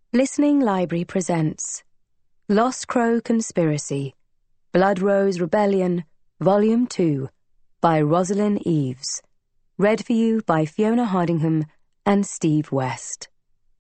Listening Library presents Lost Crow Conspiracy, Blood Rose Rebellion, Volume 2, by Rosalind Eves. Read for you by Fiona Hardingham and Steve West.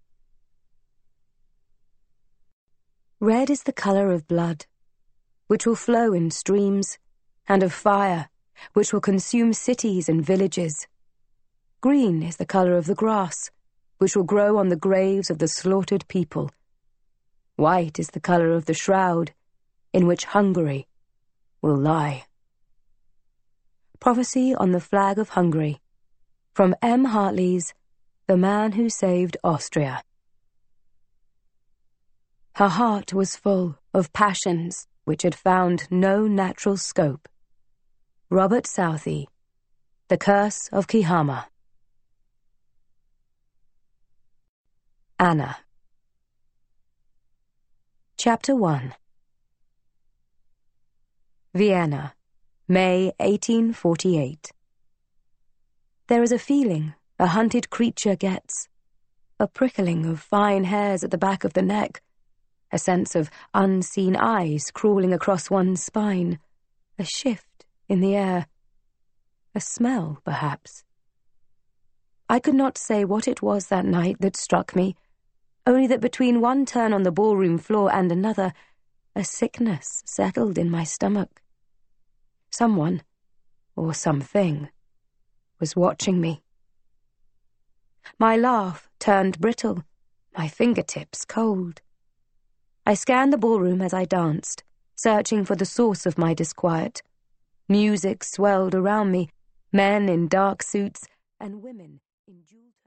Red is the colour of blood, which will flow in streams, and of fire, which will consume cities and villages. Green is the colour of the grass, which will grow on the graves of the slaughtered people. White is the colour of the shroud, in which Hungary will lie. Prophecy on the Flag of Hungary, from M. Hartley's The Man Who Saved Austria. Her heart was full of passions which had found no natural scope. Robert Southey, The Curse of Kehama. Anna. Chapter 1. Vienna, May 1848. There is a feeling a hunted creature gets, a prickling of fine hairs at the back of the neck, a sense of unseen eyes crawling across one's spine, a shift in the air, a smell, perhaps. I could not say what it was that night that struck me, only that between one turn on the ballroom floor and another, a sickness settled in my stomach. Someone, or something, was watching me. My laugh turned brittle, my fingertips cold. I scanned the ballroom as I danced, searching for the source of my disquiet. Music swelled around me, men in dark suits and women in jeweled